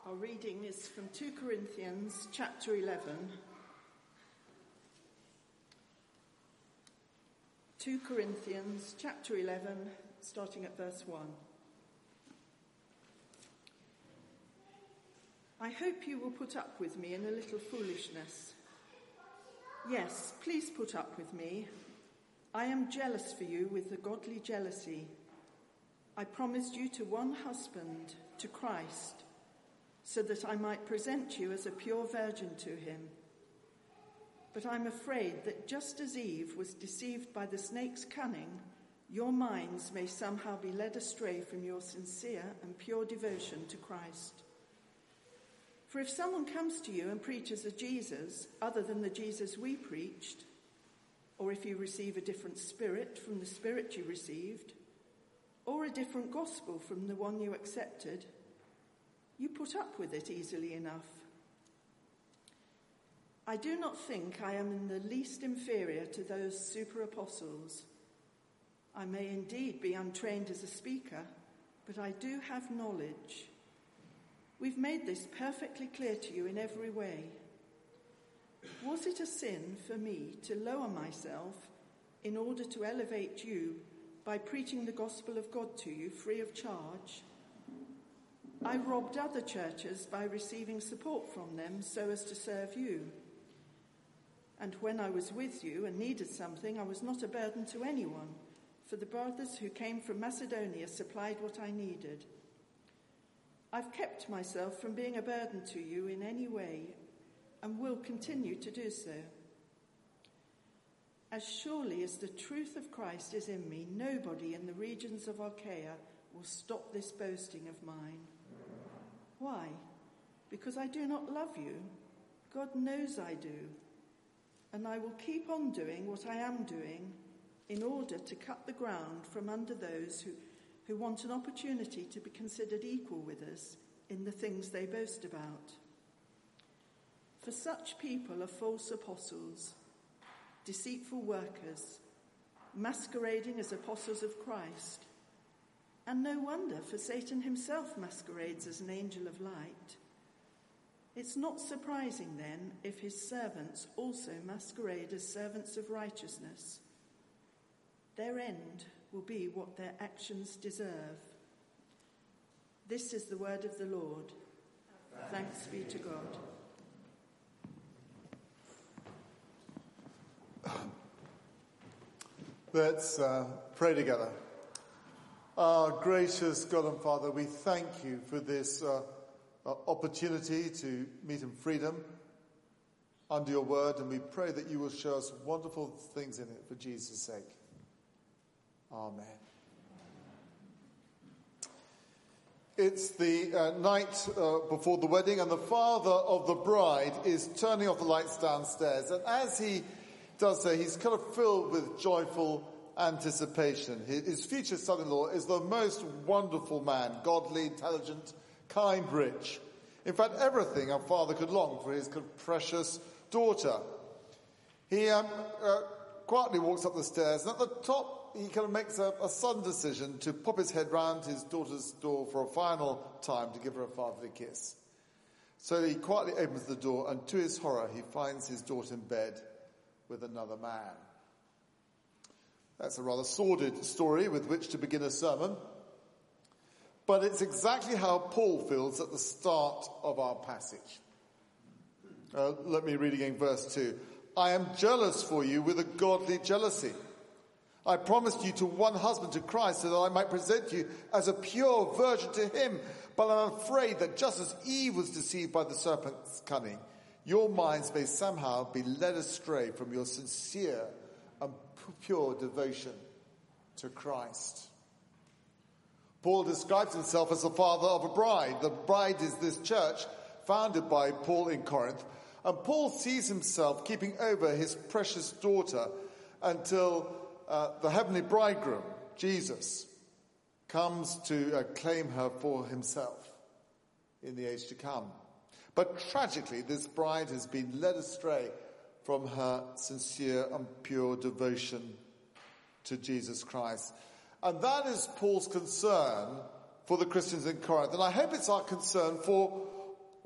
Our reading is from 2 Corinthians chapter 11. 2 Corinthians chapter 11, starting at verse 1. I hope you will put up with me in a little foolishness. Yes, please put up with me. I am jealous for you with the godly jealousy. I promised you to one husband, to Christ, so that I might present you as a pure virgin to him. But I'm afraid that just as Eve was deceived by the snake's cunning, your minds may somehow be led astray from your sincere and pure devotion to Christ. For if someone comes to you and preaches a Jesus other than the Jesus we preached, or if you receive a different spirit from the spirit you received, or a different gospel from the one you accepted, you put up with it easily enough. I do not think I am in the least inferior to those super apostles. I may indeed be untrained as a speaker, but I do have knowledge. We've made this perfectly clear to you in every way. Was it a sin for me to lower myself in order to elevate you by preaching the gospel of God to you free of charge? I robbed other churches by receiving support from them so as to serve you. And when I was with you and needed something, I was not a burden to anyone, for the brothers who came from Macedonia supplied what I needed. I've kept myself from being a burden to you in any way and will continue to do so. As surely as the truth of Christ is in me, nobody in the regions of Achaia will stop this boasting of mine. Why? Because I do not love you? God knows I do. And I will keep on doing what I am doing in order to cut the ground from under those who want an opportunity to be considered equal with us in the things they boast about. For such people are false apostles, deceitful workers, masquerading as apostles of Christ. And no wonder, for Satan himself masquerades as an angel of light. It's not surprising then if his servants also masquerade as servants of righteousness. Their end will be what their actions deserve. This is the word of the Lord. Thanks be to God. Let's pray together. Our gracious God and Father, we thank you for this opportunity to meet in freedom under your word, and we pray that you will show us wonderful things in it for Jesus' sake. Amen. It's the night before the wedding, and the father of the bride is turning off the lights downstairs, and as he does so, he's kind of filled with joyful anticipation. His future son-in-law is the most wonderful man, godly, intelligent, kind, rich. In fact, everything a father could long for his precious daughter. He quietly walks up the stairs, and at the top he kind of makes a sudden decision to pop his head round his daughter's door for a final time to give her a fatherly kiss. So he quietly opens the door, and to his horror he finds his daughter in bed with another man. That's a rather sordid story with which to begin a sermon, but it's exactly how Paul feels at the start of our passage. Let me read again verse 2. I am jealous for you with a godly jealousy. I promised you to one husband, to Christ, so that I might present you as a pure virgin to him. But I'm afraid that just as Eve was deceived by the serpent's cunning, your minds may somehow be led astray from your sincere and pure devotion to Christ. Paul describes himself as the father of a bride. The bride is this church founded by Paul in Corinth. And Paul sees himself keeping over his precious daughter until the heavenly bridegroom, Jesus, comes to claim her for himself in the age to come. But tragically, this bride has been led astray from her sincere and pure devotion to Jesus Christ. And that is Paul's concern for the Christians in Corinth. And I hope it's our concern for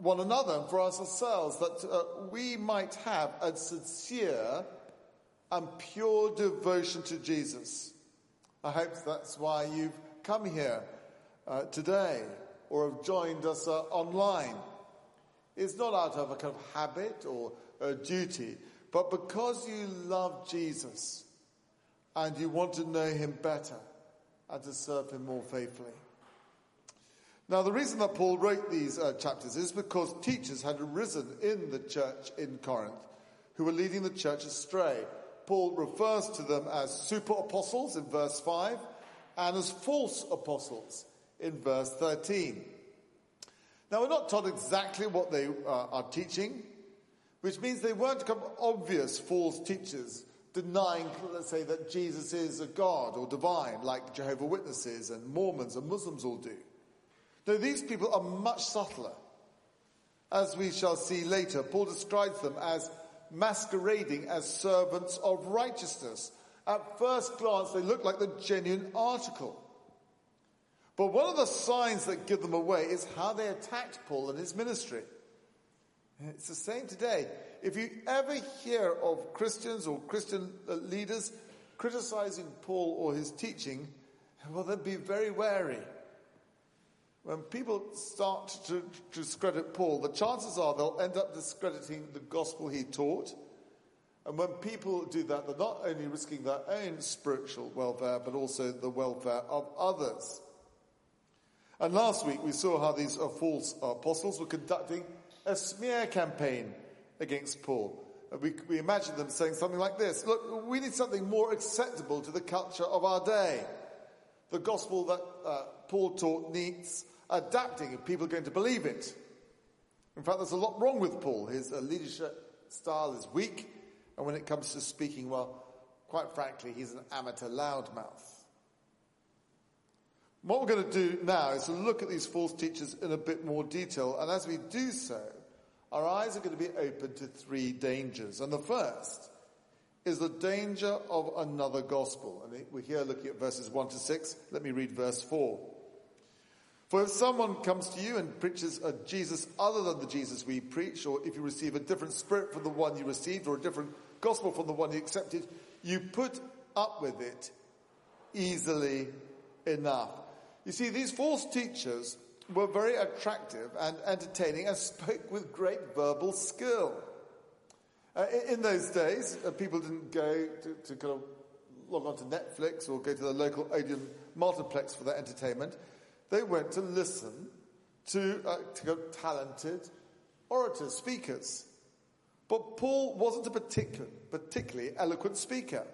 one another and for us ourselves, that we might have a sincere and pure devotion to Jesus. I hope that's why you've come here today or have joined us online. It's not out of a kind of habit or a duty, but because you love Jesus and you want to know him better and to serve him more faithfully. Now, the reason that Paul wrote these chapters is because teachers had arisen in the church in Corinth who were leading the church astray. Paul refers to them as super apostles in verse 5 and as false apostles in verse 13. Now, we're not told exactly what they are teaching, which means they weren't obvious false teachers denying, let's say, that Jesus is a God or divine, like Jehovah's Witnesses and Mormons and Muslims all do. No, these people are much subtler. As we shall see later, Paul describes them as masquerading as servants of righteousness. At first glance, they look like the genuine article. But one of the signs that give them away is how they attacked Paul and his ministry. It's the same today. If you ever hear of Christians or Christian leaders criticizing Paul or his teaching, well, then be very wary. When people start to discredit Paul, the chances are they'll end up discrediting the gospel he taught. And when people do that, they're not only risking their own spiritual welfare, but also the welfare of others. And last week we saw how these false apostles were conducting a smear campaign against Paul. We imagine them saying something like this: look, we need something more acceptable to the culture of our day. The gospel that Paul taught needs adapting if people are going to believe it. In fact, there's a lot wrong with Paul. His leadership style is weak, and when it comes to speaking, well, quite frankly, he's an amateur loudmouth. What we're going to do now is to look at these false teachers in a bit more detail, and as we do so, our eyes are going to be open to three dangers. And the first is the danger of another gospel. And we're here looking at verses 1 to 6. Let me read verse 4. For if someone comes to you and preaches a Jesus other than the Jesus we preach, or if you receive a different spirit from the one you received, or a different gospel from the one you accepted, you put up with it easily enough. You see, these false teachers were very attractive and entertaining and spoke with great verbal skill. In those days, people didn't go to kind of log on to Netflix or go to the local Odeon multiplex for their entertainment. They went to listen to talented orators, speakers. But Paul wasn't a particularly eloquent speaker.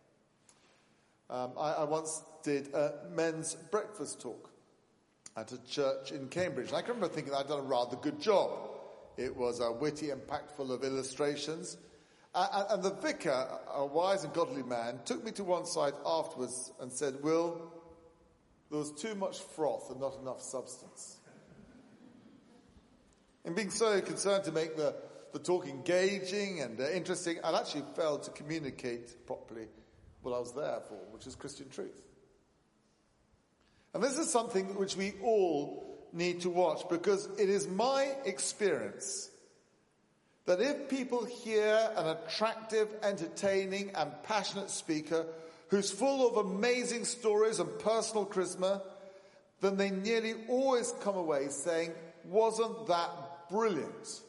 I once did a men's breakfast talk at a church in Cambridge. And I can remember thinking I'd done a rather good job. It was witty and packed full of illustrations. And the vicar, a wise and godly man, took me to one side afterwards and said, Will, there was too much froth and not enough substance. In being so concerned to make the talk engaging and interesting, I'd actually failed to communicate properly what I was there for, which is Christian truth. And this is something which we all need to watch, because it is my experience that if people hear an attractive, entertaining and passionate speaker who's full of amazing stories and personal charisma, then they nearly always come away saying, wasn't that brilliant?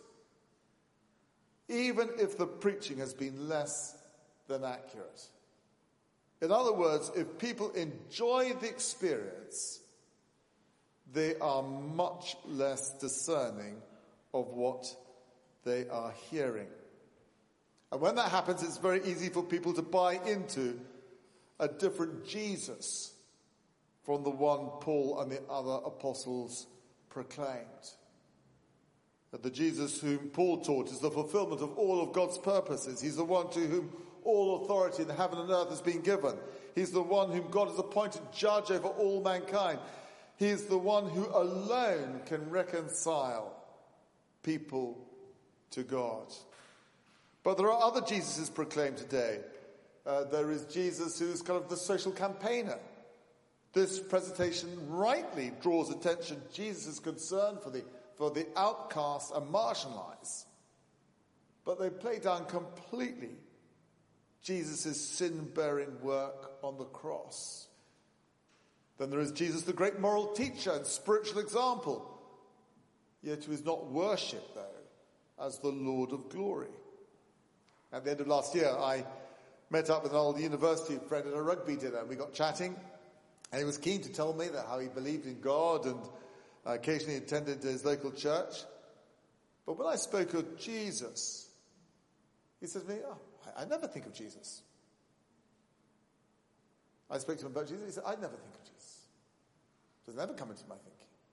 Even if the preaching has been less than accurate. In other words, if people enjoy the experience, they are much less discerning of what they are hearing. And when that happens, it's very easy for people to buy into a different Jesus from the one Paul and the other apostles proclaimed. That the Jesus whom Paul taught is the fulfillment of all of God's purposes. He's the one to whom all authority in heaven and earth has been given. He's the one whom God has appointed judge over all mankind. He is the one who alone can reconcile people to God. But there are other Jesuses proclaimed today. There is Jesus who's kind of the social campaigner. This presentation rightly draws attention. Jesus' concern for the for the outcast and marginalized, but they play down completely Jesus' sin-bearing work on the cross. Then there is Jesus, the great moral teacher and spiritual example, yet who is not worshipped, though, as the Lord of glory. At the end of last year, I met up with an old university friend at a rugby dinner. We got chatting, and he was keen to tell me that how he believed in God and occasionally attended his local church. But when I spoke of Jesus, he said to me, I never think of Jesus. I spoke to him about Jesus. He said, I never think of Jesus. It does never come into my thinking.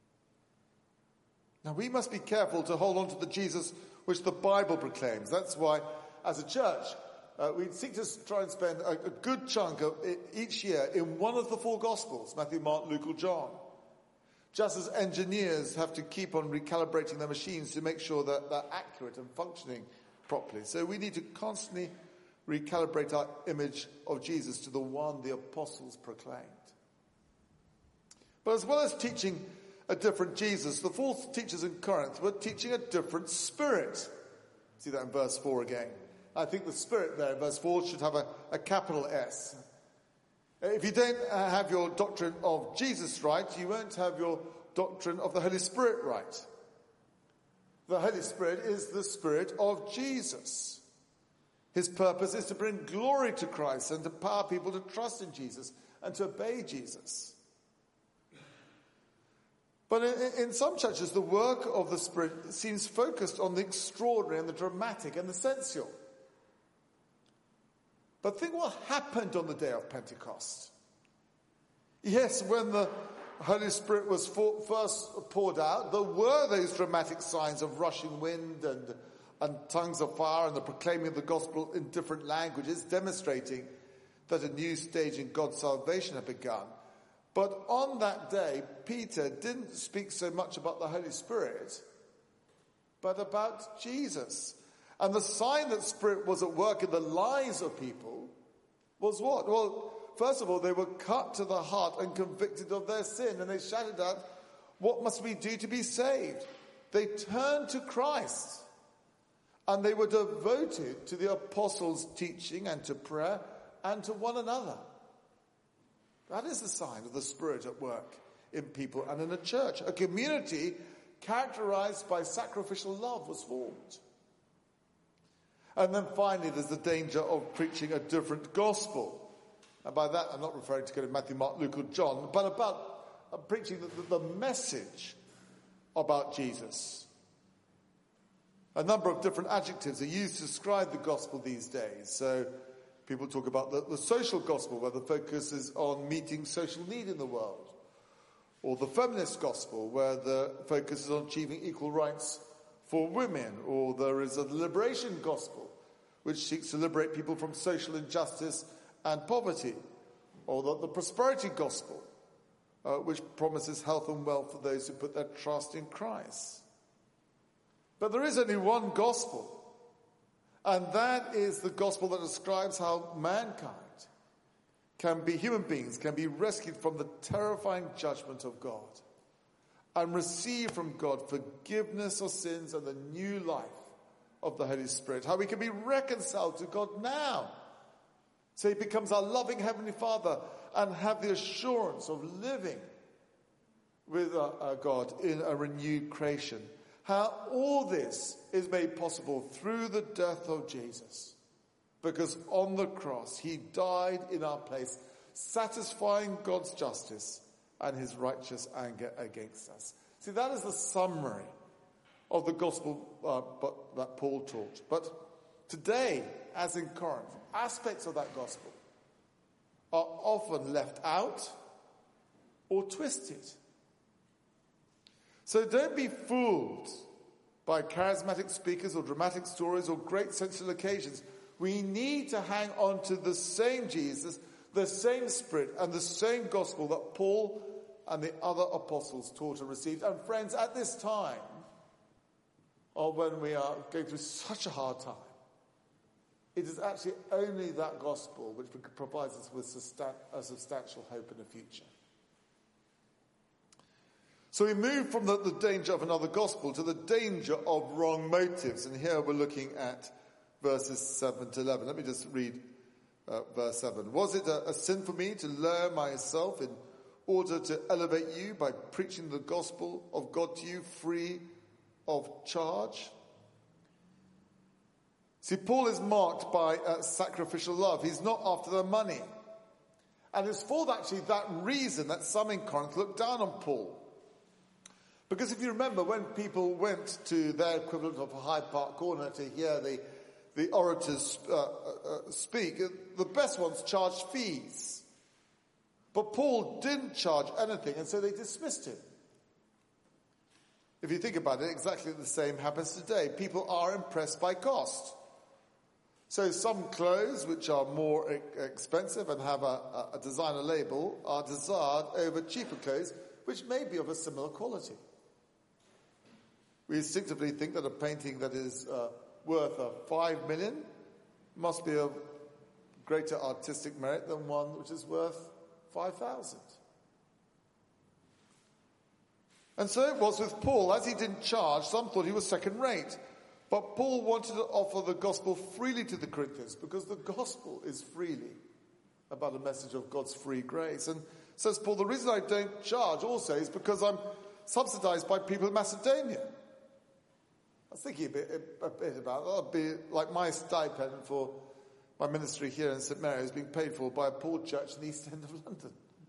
Now, we must be careful to hold on to the Jesus which the Bible proclaims. That's why, as a church, we seek to try and spend a good chunk of each year in one of the four Gospels, Matthew, Mark, Luke, or John. Just as engineers have to keep on recalibrating their machines to make sure that they're accurate and functioning properly. So we need to constantly recalibrate our image of Jesus to the one the apostles proclaimed. But as well as teaching a different Jesus, the false teachers in Corinth were teaching a different spirit. See that in verse 4 again. I think the spirit there in verse 4 should have a capital S. If you don't have your doctrine of Jesus right, you won't have your doctrine of the Holy Spirit right. The Holy Spirit is the Spirit of Jesus. His purpose is to bring glory to Christ and to empower people to trust in Jesus and to obey Jesus. But in some churches, the work of the Spirit seems focused on the extraordinary and the dramatic and the sensual. But think what happened on the day of Pentecost. Yes, when the Holy Spirit was first poured out, there were those dramatic signs of rushing wind and tongues of fire and the proclaiming of the gospel in different languages, demonstrating that a new stage in God's salvation had begun. But on that day, Peter didn't speak so much about the Holy Spirit, but about Jesus. And the sign that Spirit was at work in the lives of people was what? Well, first of all, they were cut to the heart and convicted of their sin, and they shouted out, what must we do to be saved? They turned to Christ, and they were devoted to the apostles' teaching and to prayer and to one another. That is the sign of the Spirit at work in people and in a church. A community characterized by sacrificial love was formed. And then finally, there's the danger of preaching a different gospel. And by that, I'm not referring to go to Matthew, Mark, Luke, or John, but about preaching the message about Jesus. A number of different adjectives are used to describe the gospel these days. So people talk about the social gospel, where the focus is on meeting social need in the world. Or the feminist gospel, where the focus is on achieving equal rights for women. Or there is a liberation gospel, which seeks to liberate people from social injustice and poverty. Or the prosperity gospel, which promises health and wealth for those who put their trust in Christ. But there is only one gospel. And that is the gospel that describes how mankind human beings can be rescued from the terrifying judgment of God and receive from God forgiveness of sins and the new life of the Holy Spirit. How we can be reconciled to God now. So he becomes our loving Heavenly Father and have the assurance of living with God in a renewed creation. How all this is made possible through the death of Jesus. Because on the cross, he died in our place, satisfying God's justice and his righteous anger against us. See, that is the summary of the gospel that Paul taught. But today, as in Corinth, aspects of that gospel are often left out or twisted. So don't be fooled by charismatic speakers or dramatic stories or great sensual occasions. We need to hang on to the same Jesus, the same Spirit, and the same gospel that Paul and the other apostles taught and received. And friends, at this time, or when we are going through such a hard time, it is actually only that gospel which provides us with a substantial hope in the future. So we move from the danger of another gospel to the danger of wrong motives. And here we're looking at verses 7 to 11. Let me just read verse 7. Was it a sin for me to lower myself in order to elevate you by preaching the gospel of God to you free of charge? See, Paul is marked by sacrificial love. He's not after the money. And it's for actually that reason that some in Corinth looked down on Paul. Because if you remember, when people went to their equivalent of Hyde Park Corner to hear the orators speak, the best ones charged fees. But Paul didn't charge anything, and so they dismissed him. If you think about it, exactly the same happens today. People are impressed by cost. So some clothes, which are more expensive and have a designer label, are desired over cheaper clothes, which may be of a similar quality. We instinctively think that a painting that is worth 5 million must be of greater artistic merit than one which is worth 5,000. And so it was with Paul. As he didn't charge, some thought he was second rate. But Paul wanted to offer the gospel freely to the Corinthians, because the gospel is freely about a message of God's free grace. And says Paul, the reason I don't charge also is because I'm subsidized by people in Macedonia. I was thinking a bit about that. That would be like my stipend for my ministry here in St. Mary's being paid for by a poor church in the East End of London.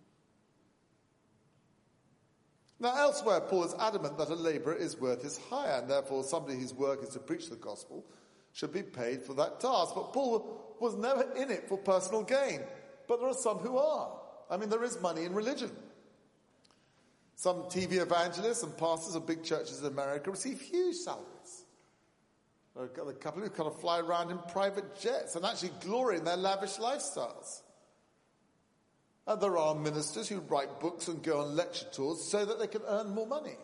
Now, elsewhere, Paul is adamant that a labourer is worth his hire, and therefore somebody whose work is to preach the gospel should be paid for that task. But Paul was never in it for personal gain. But there are some who are. I mean, there is money in religion. Some TV evangelists and pastors of big churches in America receive huge salaries. There are a couple who kind of fly around in private jets and actually glory in their lavish lifestyles. And there are ministers who write books and go on lecture tours so that they can earn more money.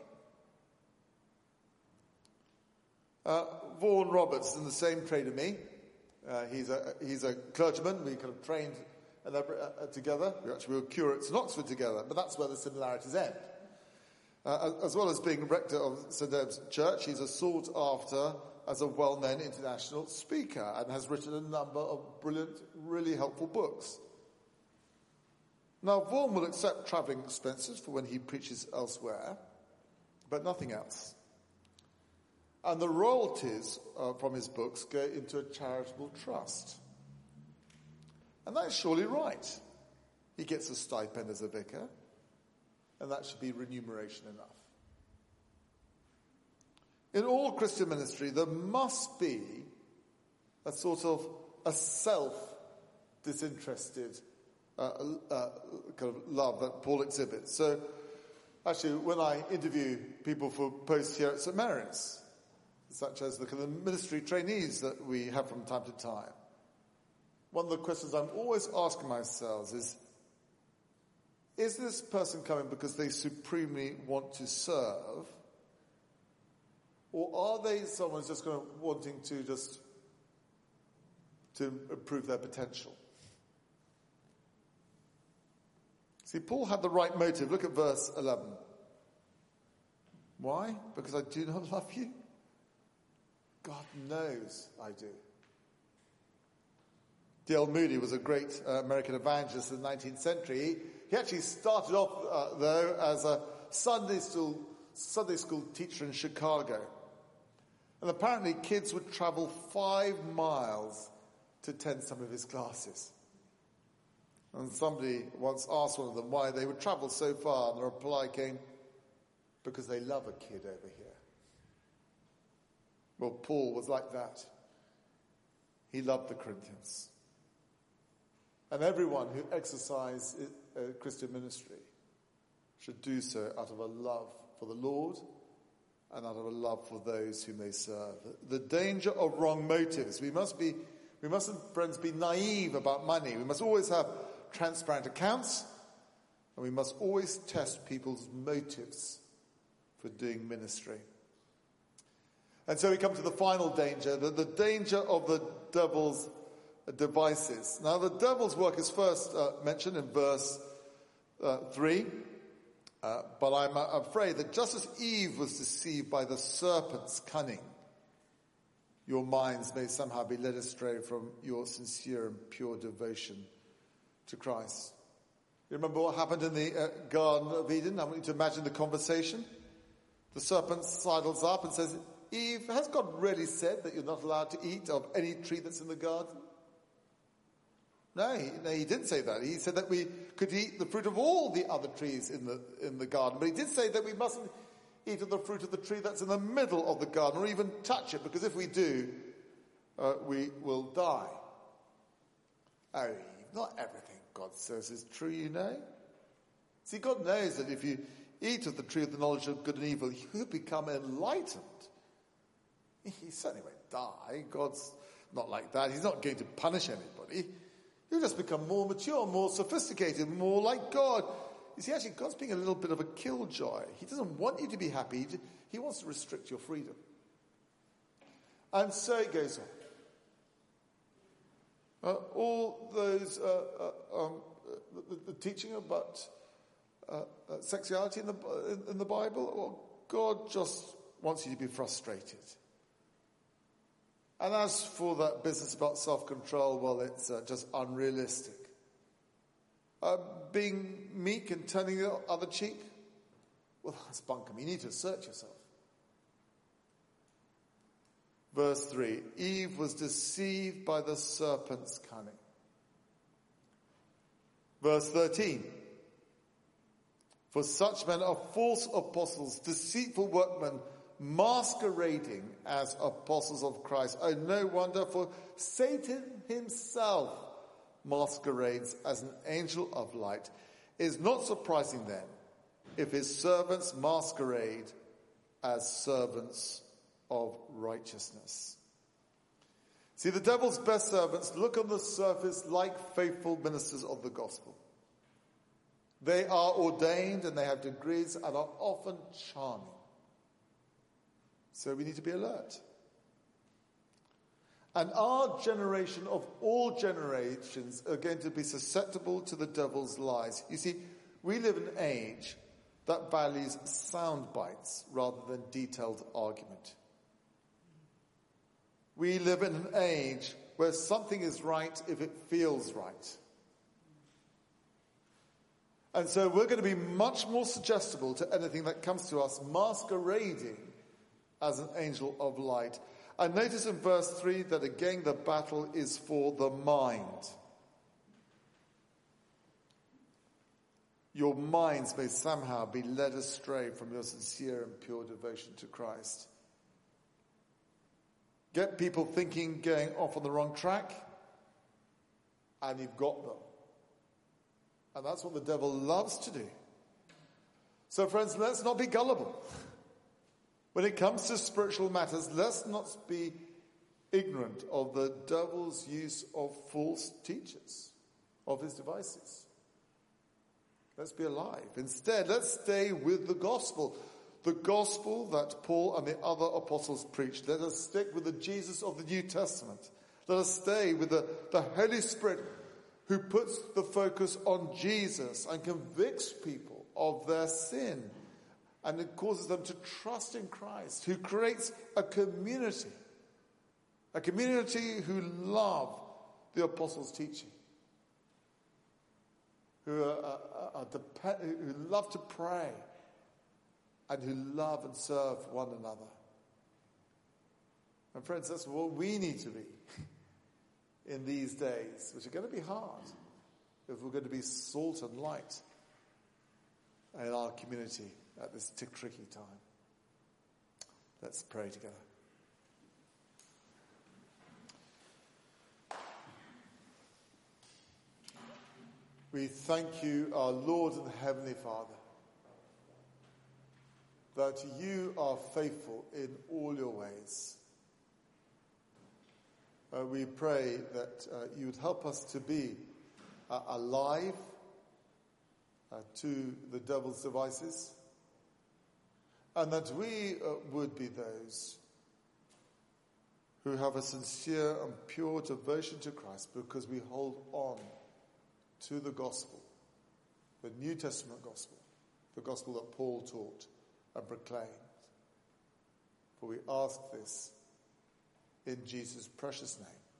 Vaughan Roberts is in the same trade as me. He's a clergyman. We kind of trained together. We were curates in Oxford together, but that's where the similarities end. As well as being rector of St. Ebbe's Church, he's a sought after as a well-known international speaker and has written a number of brilliant, really helpful books. Now, Vaughan will accept travelling expenses for when he preaches elsewhere, but nothing else. And the royalties from his books go into a charitable trust. And that's surely right. He gets a stipend as a vicar, and that should be remuneration enough. In all Christian ministry, there must be a sort of a self-disinterested kind of love that Paul exhibits. So, actually, when I interview people for posts here at St. Mary's, such as the kind of ministry trainees that we have from time to time, one of the questions I'm always asking myself is this person coming because they supremely want to serve, or are they someone who's just kind of wanting to improve their potential? See, Paul had the right motive. Look at verse 11. Why? Because I do not love you? God knows I do. D.L. Moody was a great American evangelist in the 19th century. He actually started off, though, as a Sunday school teacher in Chicago. And apparently kids would travel 5 miles to attend some of his classes. And somebody once asked one of them why they would travel so far, and the reply came, because they love a kid over here. Well, Paul was like that. He loved the Corinthians. And everyone who exercised Christian ministry should do so out of a love for the Lord and out of a love for those whom they serve. The danger of wrong motives. We mustn't, friends, be naive about money. We must always have transparent accounts, and we must always test people's motives for doing ministry. And so we come to the final danger, the danger of the devil's devices. Now, the devil's work is first mentioned in verse 3. But I'm afraid that just as Eve was deceived by the serpent's cunning, your minds may somehow be led astray from your sincere and pure devotion to Christ. You remember what happened in the Garden of Eden? I want you to imagine the conversation. The serpent sidles up and says, Eve, has God really said that you're not allowed to eat of any tree that's in the garden? No, he didn't say that. He said that we could eat the fruit of all the other trees in the garden. But he did say that we mustn't eat of the fruit of the tree that's in the middle of the garden, or even touch it, because if we do, we will die. Oh, Eve, not everything God says is true, you know. See, God knows that if you eat of the tree of the knowledge of good and evil, you become enlightened. He certainly won't die. God's not like that. He's not going to punish anybody. You'll just become more mature, more sophisticated, more like God. You see, actually, God's being a little bit of a killjoy. He doesn't want you to be happy. He wants to restrict your freedom. And so it goes on. All those, the teaching about sexuality in the Bible, well, God just wants you to be frustrated. And as for that business about self-control, well, it's just unrealistic. Being meek and turning the other cheek, well, that's bunkum. You need to assert yourself. Verse 3, Eve was deceived by the serpent's cunning. Verse 13, for such men are false apostles, deceitful workmen, masquerading as apostles of Christ. Oh, no wonder, for Satan himself masquerades as an angel of light. It is not surprising then if his servants masquerade as servants of righteousness. See, the devil's best servants look on the surface like faithful ministers of the gospel. They are ordained and they have degrees and are often charming. So we need to be alert. And our generation of all generations are going to be susceptible to the devil's lies. You see, we live in an age that values sound bites rather than detailed argument. We live in an age where something is right if it feels right. And so we're going to be much more suggestible to anything that comes to us masquerading as an angel of light. And notice in verse 3 that again the battle is for the mind. Your minds may somehow be led astray from your sincere and pure devotion to Christ. Get people thinking, going off on the wrong track, and you've got them. And that's what the devil loves to do. So friends, let's not be gullible. When it comes to spiritual matters, let's not be ignorant of the devil's use of false teachers, of his devices. Let's be alive. Instead, let's stay with the gospel that Paul and the other apostles preached. Let us stick with the Jesus of the New Testament. Let us stay with the Holy Spirit who puts the focus on Jesus and convicts people of their sin. And it causes them to trust in Christ, who creates a community who love the apostles' teaching, who love to pray, and who love and serve one another. And friends, that's what we need to be in these days, which are going to be hard if we're going to be salt and light in our community at this tricky time. Let's pray together. We thank you, our Lord and Heavenly Father, that you are faithful in all your ways. We pray that you would help us to be alive to the devil's devices, and that we would be those who have a sincere and pure devotion to Christ because we hold on to the gospel, the New Testament gospel, the gospel that Paul taught and proclaimed. For we ask this in Jesus' precious name.